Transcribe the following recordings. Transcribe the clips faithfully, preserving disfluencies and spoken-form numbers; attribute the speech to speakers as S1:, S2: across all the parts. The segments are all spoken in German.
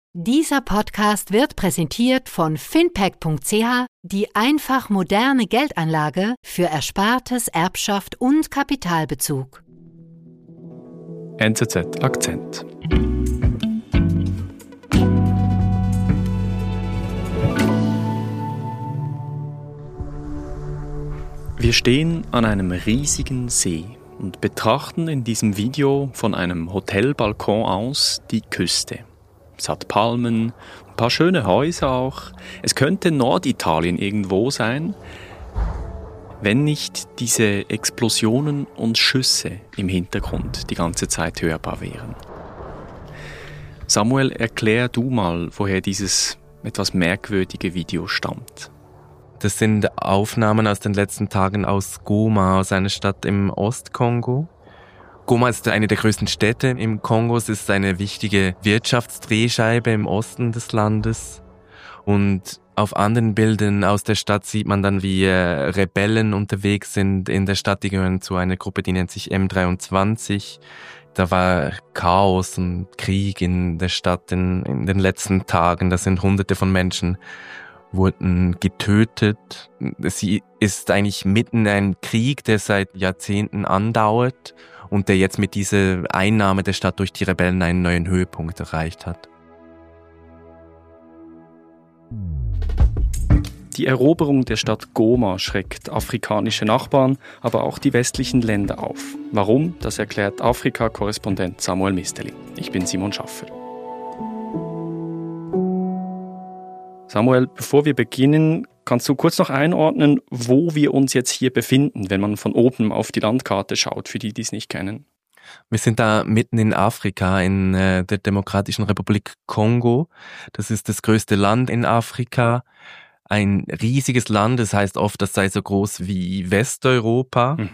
S1: Dieser Podcast wird präsentiert von finpack punkt c h, die einfach moderne Geldanlage für Erspartes, Erbschaft und Kapitalbezug.
S2: N Z Z Akzent. Wir stehen an einem riesigen See und betrachten in diesem Video von einem Hotelbalkon aus die Küste. Es hat Palmen, ein paar schöne Häuser auch. Es könnte Norditalien irgendwo sein, wenn nicht diese Explosionen und Schüsse im Hintergrund die ganze Zeit hörbar wären. Samuel, erklär du mal, woher dieses etwas merkwürdige Video stammt.
S3: Das sind Aufnahmen aus den letzten Tagen aus Goma, aus einer Stadt im Ostkongo. Goma ist eine der größten Städte im Kongo. Es ist eine wichtige Wirtschaftsdrehscheibe im Osten des Landes. Und auf anderen Bildern aus der Stadt sieht man dann, wie Rebellen unterwegs sind in der Stadt. Die gehören zu einer Gruppe, die nennt sich M dreiundzwanzig. Da war Chaos und Krieg in der Stadt in, in den letzten Tagen. Da sind Hunderte von Menschen wurden getötet. Sie ist eigentlich mitten in einem Krieg, der seit Jahrzehnten andauert und der jetzt mit dieser Einnahme der Stadt durch die Rebellen einen neuen Höhepunkt erreicht hat.
S2: Die Eroberung der Stadt Goma schreckt afrikanische Nachbarn, aber auch die westlichen Länder auf. Warum? Das erklärt Afrika-Korrespondent Samuel Mistelin. Ich bin Simon Schaffer. Samuel, bevor wir beginnen, kannst du kurz noch einordnen, wo wir uns jetzt hier befinden, wenn man von oben auf die Landkarte schaut, für die, die es nicht kennen?
S3: Wir sind da mitten in Afrika, in äh, der Demokratischen Republik Kongo. Das ist das größte Land in Afrika. Ein riesiges Land, das heißt oft, das sei so groß wie Westeuropa. Hm.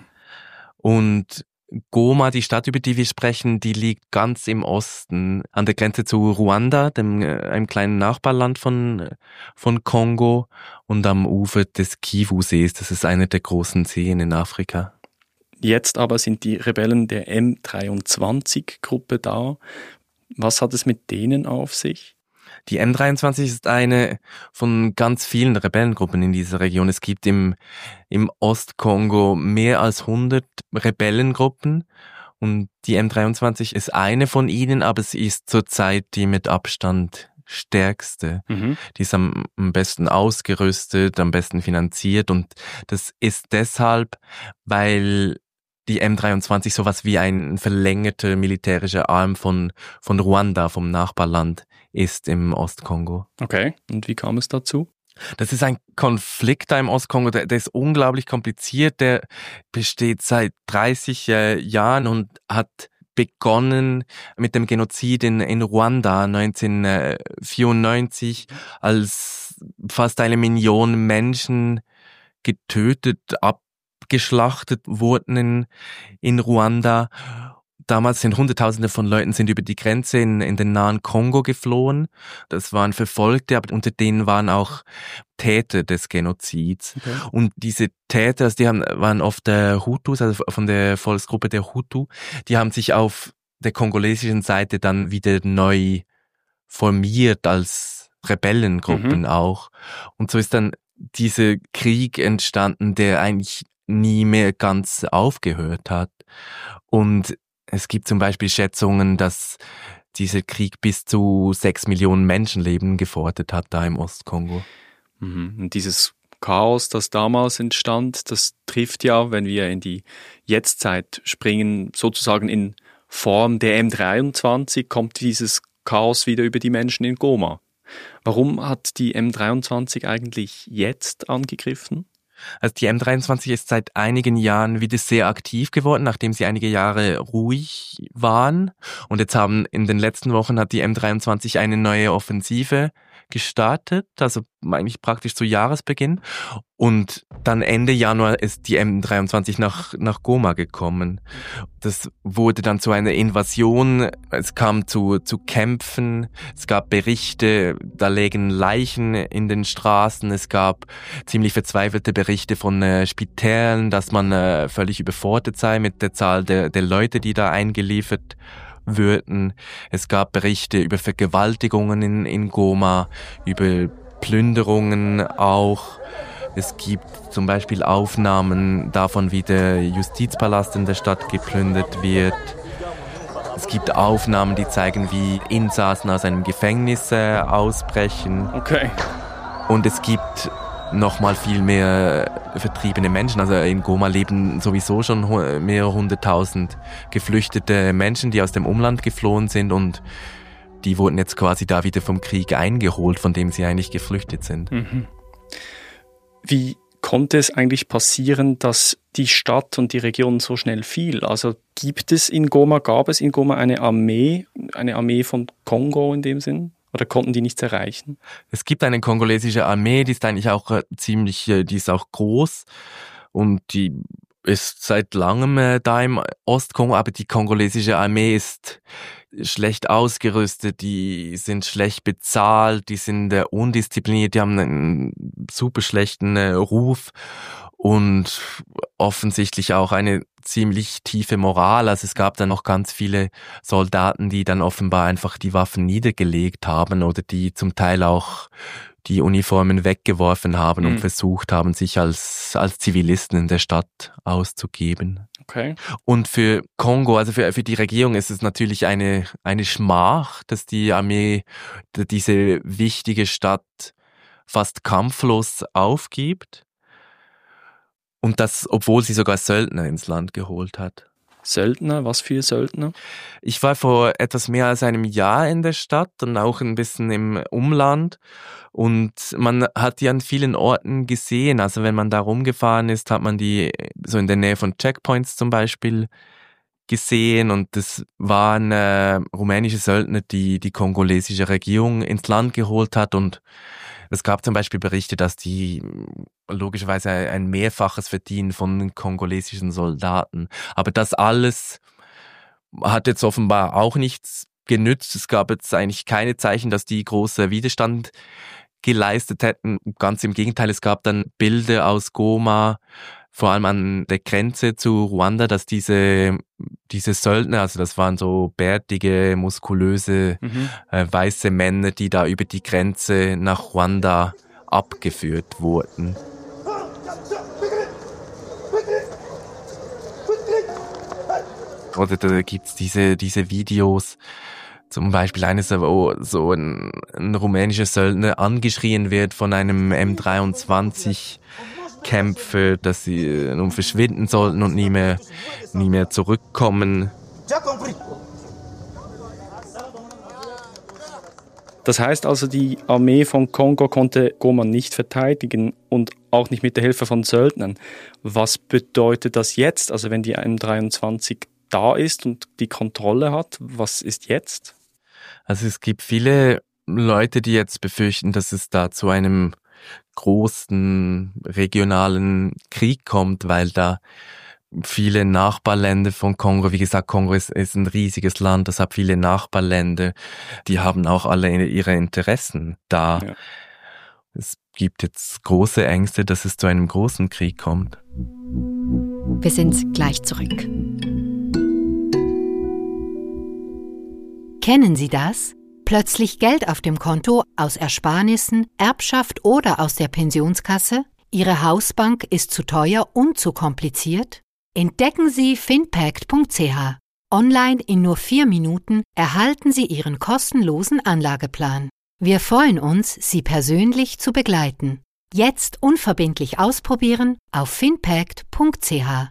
S3: Und Goma, die Stadt, über die wir sprechen, die liegt ganz im Osten, an der Grenze zu Ruanda, dem, einem kleinen Nachbarland von, von Kongo, und am Ufer des Kivu-Sees. Das ist einer der großen Seen in Afrika.
S2: Jetzt aber sind die Rebellen der M dreiundzwanzig-Gruppe da. Was hat es mit denen auf sich?
S3: Die M dreiundzwanzig ist eine von ganz vielen Rebellengruppen in dieser Region. Es gibt im, im Ostkongo mehr als hundert Rebellengruppen und die M dreiundzwanzig ist eine von ihnen, aber sie ist zurzeit die mit Abstand stärkste. Mhm. Die ist am, am besten ausgerüstet, am besten finanziert, und das ist deshalb, weil die M dreiundzwanzig sowas wie ein verlängerter militärischer Arm von, von Ruanda, vom Nachbarland, ist im Ostkongo.
S2: Okay, und wie kam es dazu?
S3: Das ist ein Konflikt da im Ostkongo, der, der ist unglaublich kompliziert, der besteht seit dreißig äh, Jahren und hat begonnen mit dem Genozid in, in Ruanda neunzehnhundertvierundneunzig, als fast eine Million Menschen getötet, abgeschlachtet wurden in, in Ruanda. Damals sind Hunderttausende von Leuten sind über die Grenze in, in den nahen Kongo geflohen. Das waren Verfolgte, aber unter denen waren auch Täter des Genozids. Okay. Und diese Täter, also die haben, waren oft der Hutus, also von der Volksgruppe der Hutu, die haben sich auf der kongolesischen Seite dann wieder neu formiert als Rebellengruppen mhm. auch. Und so ist dann dieser Krieg entstanden, der eigentlich nie mehr ganz aufgehört hat. Und es gibt zum Beispiel Schätzungen, dass dieser Krieg bis zu sechs Millionen Menschenleben gefordert hat da im Ostkongo.
S2: Mhm. Und dieses Chaos, das damals entstand, das trifft ja, wenn wir in die Jetztzeit springen, sozusagen in Form der M dreiundzwanzig, kommt dieses Chaos wieder über die Menschen in Goma. Warum hat die M dreiundzwanzig eigentlich jetzt angegriffen?
S3: Also die M dreiundzwanzig ist seit einigen Jahren wieder sehr aktiv geworden, nachdem sie einige Jahre ruhig waren. Und jetzt haben in den letzten Wochen hat die M dreiundzwanzig eine neue Offensive gestartet, also eigentlich praktisch zu Jahresbeginn. Und dann Ende Januar ist die M dreiundzwanzig nach, nach Goma gekommen. Das wurde dann zu einer Invasion, es kam zu, zu Kämpfen, es gab Berichte, da lägen Leichen in den Straßen, es gab ziemlich verzweifelte Berichte von äh, Spitälern, dass man äh, völlig überfordert sei mit der Zahl der, der Leute, die da eingeliefert würden. Es gab Berichte über Vergewaltigungen in, in Goma, über Plünderungen auch. Es gibt zum Beispiel Aufnahmen davon, wie der Justizpalast in der Stadt geplündert wird. Es gibt Aufnahmen, die zeigen, wie Insassen aus einem Gefängnis äh, ausbrechen.
S2: Okay.
S3: Und es gibt noch mal viel mehr vertriebene Menschen. Also in Goma leben sowieso schon mehrere hunderttausend geflüchtete Menschen, die aus dem Umland geflohen sind, und die wurden jetzt quasi da wieder vom Krieg eingeholt, von dem sie eigentlich geflüchtet sind.
S2: Mhm. Wie konnte es eigentlich passieren, dass die Stadt und die Region so schnell fiel? Also gibt es in Goma, gab es in Goma eine Armee, eine Armee von Kongo in dem Sinn? Oder konnten die nichts erreichen?
S3: Es gibt eine kongolesische Armee, die ist eigentlich auch äh, ziemlich, äh, die ist auch groß und die ist seit langem äh, da im Ostkongo, aber die kongolesische Armee ist schlecht ausgerüstet, die sind schlecht bezahlt, die sind äh, undiszipliniert, die haben einen super schlechten äh, Ruf und offensichtlich auch eine ziemlich tiefe Moral. Also es gab dann noch ganz viele Soldaten, die dann offenbar einfach die Waffen niedergelegt haben oder die zum Teil auch die Uniformen weggeworfen haben mhm. und versucht haben, sich als, als Zivilisten in der Stadt auszugeben.
S2: Okay.
S3: Und für Kongo, also für, für die Regierung ist es natürlich eine, eine Schmach, dass die Armee diese wichtige Stadt fast kampflos aufgibt. Und das, obwohl sie sogar Söldner ins Land geholt hat.
S2: Söldner? Was für Söldner?
S3: Ich war vor etwas mehr als einem Jahr in der Stadt und auch ein bisschen im Umland. Und man hat die an vielen Orten gesehen. Also wenn man da rumgefahren ist, hat man die so in der Nähe von Checkpoints zum Beispiel gesehen. Und das waren äh, rumänische Söldner, die die kongolesische Regierung ins Land geholt hat. Und es gab zum Beispiel Berichte, dass die logischerweise ein Mehrfaches verdienen von kongolesischen Soldaten. Aber das alles hat jetzt offenbar auch nichts genützt. Es gab jetzt eigentlich keine Zeichen, dass die große Widerstand geleistet hätten. Ganz im Gegenteil, es gab dann Bilder aus Goma, vor allem an der Grenze zu Ruanda, dass diese diese Söldner, also das waren so bärtige, muskulöse, mhm. äh, weiße Männer, die da über die Grenze nach Ruanda abgeführt wurden. Oder da gibt's diese diese Videos, zum Beispiel eines, wo so ein, ein rumänischer Söldner angeschrien wird von einem M dreiundzwanzig Kämpfer, dass sie nun verschwinden sollten und nie mehr, nie mehr zurückkommen.
S2: Das heißt also, die Armee von Kongo konnte Goma nicht verteidigen und auch nicht mit der Hilfe von Söldnern. Was bedeutet das jetzt? Also wenn die M dreiundzwanzig da ist und die Kontrolle hat, was ist jetzt?
S3: Also es gibt viele Leute, die jetzt befürchten, dass es da zu einem großen regionalen Krieg kommt, weil da viele Nachbarländer von Kongo, wie gesagt, Kongo ist, ist ein riesiges Land, das hat viele Nachbarländer, die haben auch alle ihre Interessen da. Ja. Es gibt jetzt große Ängste, dass es zu einem großen Krieg kommt.
S1: Wir sind gleich zurück. Kennen Sie das? Plötzlich Geld auf dem Konto aus Ersparnissen, Erbschaft oder aus der Pensionskasse? Ihre Hausbank ist zu teuer und zu kompliziert? Entdecken Sie finpact punkt c h. Online in nur vier Minuten erhalten Sie Ihren kostenlosen Anlageplan. Wir freuen uns, Sie persönlich zu begleiten. Jetzt unverbindlich ausprobieren auf finpact punkt c h.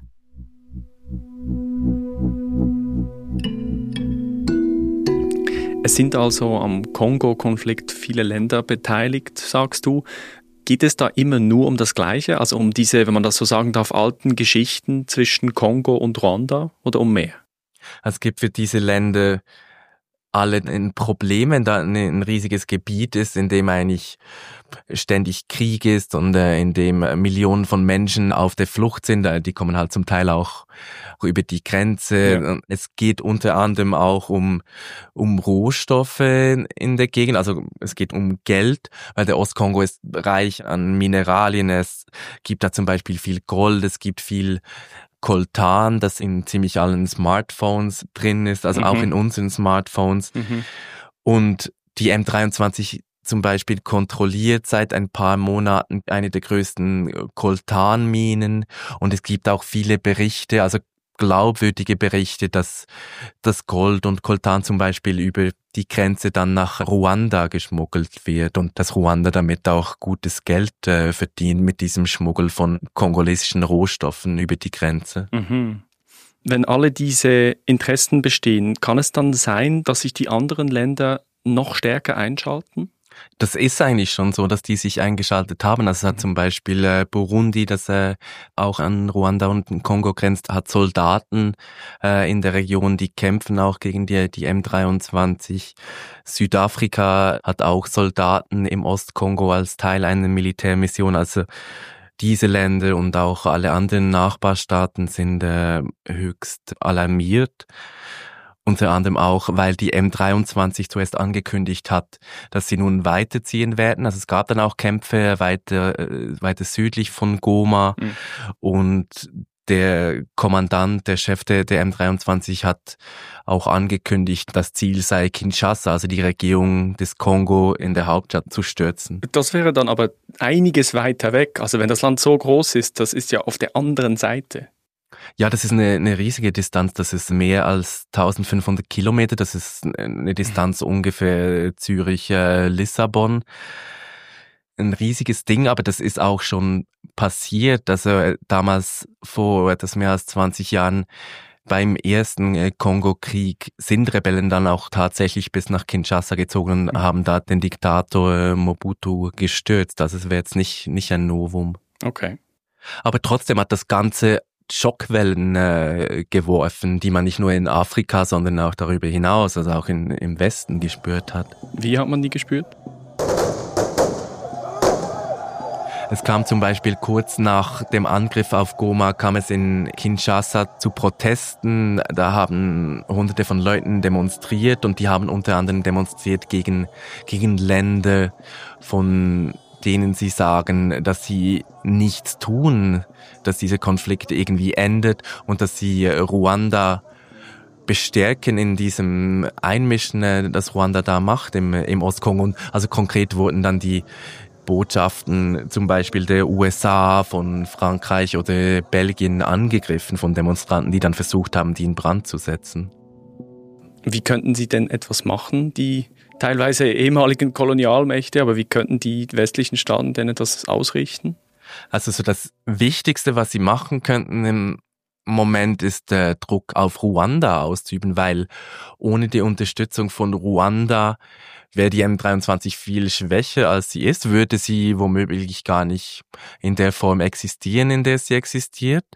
S2: Es sind also am Kongo-Konflikt viele Länder beteiligt, sagst du. Geht es da immer nur um das Gleiche, also um diese, wenn man das so sagen darf, alten Geschichten zwischen Kongo und Ruanda oder um mehr?
S3: Es gibt für diese Länder alle ein Problem, wenn da ein riesiges Gebiet ist, in dem eigentlich ständig Krieg ist und äh, in dem Millionen von Menschen auf der Flucht sind. Die kommen halt zum Teil auch über die Grenze. Ja. Es geht unter anderem auch um um Rohstoffe in der Gegend. Also es geht um Geld, weil der Ostkongo ist reich an Mineralien. Es gibt da zum Beispiel viel Gold, es gibt viel Coltan, das in ziemlich allen Smartphones drin ist, also mhm. auch in unseren Smartphones. Mhm. Und die M dreiundzwanzig zum Beispiel kontrolliert seit ein paar Monaten eine der größten Coltan-Minen. Und es gibt auch viele Berichte, also glaubwürdige Berichte, dass das Gold und Coltan zum Beispiel über die Grenze dann nach Ruanda geschmuggelt wird und dass Ruanda damit auch gutes Geld äh, verdient mit diesem Schmuggel von kongolesischen Rohstoffen über die Grenze.
S2: Mhm. Wenn alle diese Interessen bestehen, kann es dann sein, dass sich die anderen Länder noch stärker einschalten?
S3: Das ist eigentlich schon so, dass die sich eingeschaltet haben. Also es hat zum Beispiel äh, Burundi, das äh, auch an Ruanda und den Kongo grenzt, hat Soldaten äh, in der Region, die kämpfen auch gegen die, die M dreiundzwanzig. Südafrika hat auch Soldaten im Ostkongo als Teil einer Militärmission. Also diese Länder und auch alle anderen Nachbarstaaten sind äh, höchst alarmiert. Unter anderem auch, weil die M dreiundzwanzig zuerst angekündigt hat, dass sie nun weiterziehen werden. Also es gab dann auch Kämpfe weiter, weiter südlich von Goma. Mhm. Und der Kommandant, der Chef der, der M dreiundzwanzig hat auch angekündigt, das Ziel sei Kinshasa, also die Regierung des Kongo in der Hauptstadt zu stürzen.
S2: Das wäre dann aber einiges weiter weg. Also wenn das Land so groß ist, das ist ja auf der anderen Seite.
S3: Ja, das ist eine, eine riesige Distanz, das ist mehr als eintausendfünfhundert Kilometer, das ist eine Distanz ungefähr Zürich-Lissabon. Ein riesiges Ding, aber das ist auch schon passiert, also damals vor etwas mehr als zwanzig Jahren beim ersten Kongo-Krieg sind Rebellen dann auch tatsächlich bis nach Kinshasa gezogen und haben da den Diktator Mobutu gestürzt, also es wäre jetzt nicht, nicht ein Novum.
S2: Okay.
S3: Aber trotzdem hat das Ganze Schockwellen äh, geworfen, die man nicht nur in Afrika, sondern auch darüber hinaus, also auch in, im Westen gespürt hat.
S2: Wie hat man die gespürt?
S3: Es kam zum Beispiel kurz nach dem Angriff auf Goma, kam es in Kinshasa zu Protesten. Da haben Hunderte von Leuten demonstriert und die haben unter anderem demonstriert gegen, gegen Länder, von denen sie sagen, dass sie nichts tun, dass dieser Konflikt irgendwie endet und dass sie Ruanda bestärken in diesem Einmischen, das Ruanda da macht im, im Ostkongo. Also konkret wurden dann die Botschaften zum Beispiel der U S A, von Frankreich oder Belgien angegriffen von Demonstranten, die dann versucht haben, die in Brand zu setzen.
S2: Wie könnten sie denn etwas machen, die teilweise ehemaligen Kolonialmächte, aber wie könnten die westlichen Staaten denn etwas ausrichten?
S3: Also so das Wichtigste, was sie machen könnten im Moment, ist der Druck auf Ruanda auszuüben, weil ohne die Unterstützung von Ruanda wäre die M dreiundzwanzig viel schwächer, als sie ist, würde sie womöglich gar nicht in der Form existieren, in der sie existiert.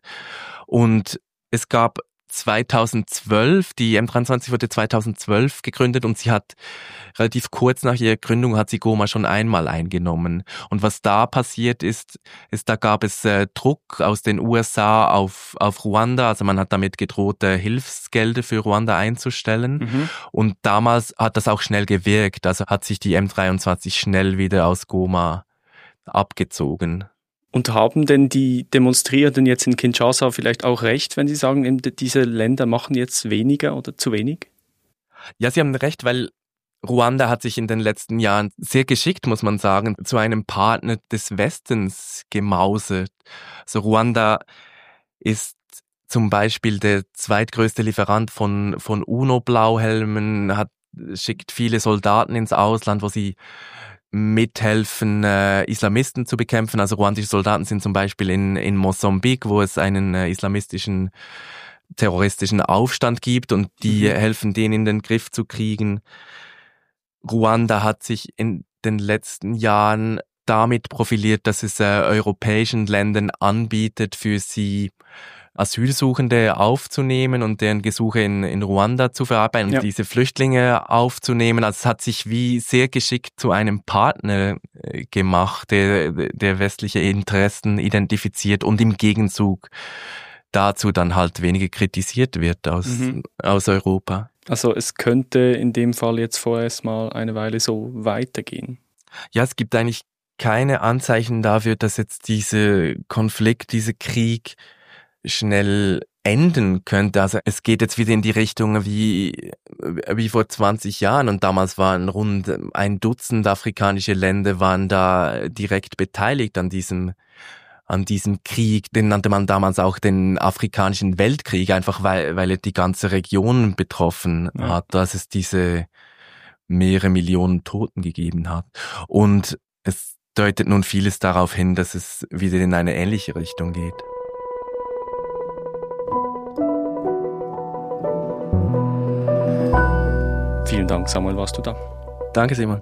S3: Und es gab zweitausendzwölf, die M dreiundzwanzig wurde zweitausendzwölf gegründet und sie hat relativ kurz nach ihrer Gründung hat sie Goma schon einmal eingenommen. Und was da passiert ist, ist da gab es äh, Druck aus den U S A auf auf Ruanda, also man hat damit gedroht, äh, Hilfsgelder für Ruanda einzustellen. Mhm. Und damals hat das auch schnell gewirkt, also hat sich die M dreiundzwanzig schnell wieder aus Goma abgezogen.
S2: Und haben denn die Demonstrierenden jetzt in Kinshasa vielleicht auch recht, wenn sie sagen, diese Länder machen jetzt weniger oder zu wenig?
S3: Ja, sie haben recht, weil Ruanda hat sich in den letzten Jahren sehr geschickt, muss man sagen, zu einem Partner des Westens gemausert. Also Ruanda ist zum Beispiel der zweitgrößte Lieferant von, von UNO-Blauhelmen, hat, schickt viele Soldaten ins Ausland, wo sie mithelfen, äh, Islamisten zu bekämpfen. Also ruandische Soldaten sind zum Beispiel in, in Mosambik, wo es einen äh, islamistischen terroristischen Aufstand gibt und die mhm. helfen, den in den Griff zu kriegen. Ruanda hat sich in den letzten Jahren damit profiliert, dass es äh, europäischen Ländern anbietet, für sie Asylsuchende aufzunehmen und deren Gesuche in, in Ruanda zu verarbeiten, ja. diese Flüchtlinge aufzunehmen. Also es hat sich wie sehr geschickt zu einem Partner äh, gemacht, der, der westliche Interessen identifiziert und im Gegenzug dazu dann halt weniger kritisiert wird aus, mhm. aus Europa.
S2: Also es könnte in dem Fall jetzt vorerst mal eine Weile so weitergehen.
S3: Ja, es gibt eigentlich keine Anzeichen dafür, dass jetzt dieser Konflikt, dieser Krieg schnell enden könnte. Also es geht jetzt wieder in die Richtung wie, wie vor zwanzig Jahren und damals waren rund ein Dutzend afrikanische Länder waren da direkt beteiligt an diesem an diesem Krieg. Den nannte man damals auch den afrikanischen Weltkrieg, einfach weil, weil er die ganze Region betroffen ja. hat, dass es diese mehrere Millionen Toten gegeben hat. Und es deutet nun vieles darauf hin, dass es wieder in eine ähnliche Richtung geht.
S2: Vielen Dank, Samuel, warst du da?
S3: Danke, Simon.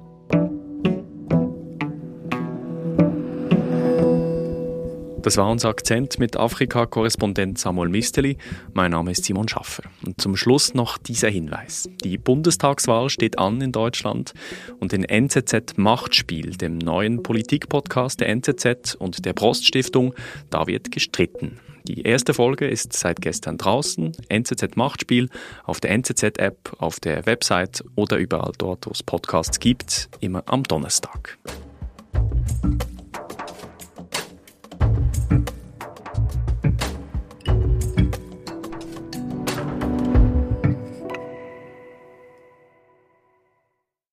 S2: Das war unser Akzent mit Afrika-Korrespondent Samuel Misteli. Mein Name ist Simon Schaffer. Und zum Schluss noch dieser Hinweis. Die Bundestagswahl steht an in Deutschland und in N Z Z Machtspiel, dem neuen Politik-Podcast der N Z Z und der Prost-Stiftung, da wird gestritten. Die erste Folge ist seit gestern draußen. N Z Z Machtspiel auf der N Z Z-App, auf der Website oder überall dort, wo es Podcasts gibt, immer am Donnerstag.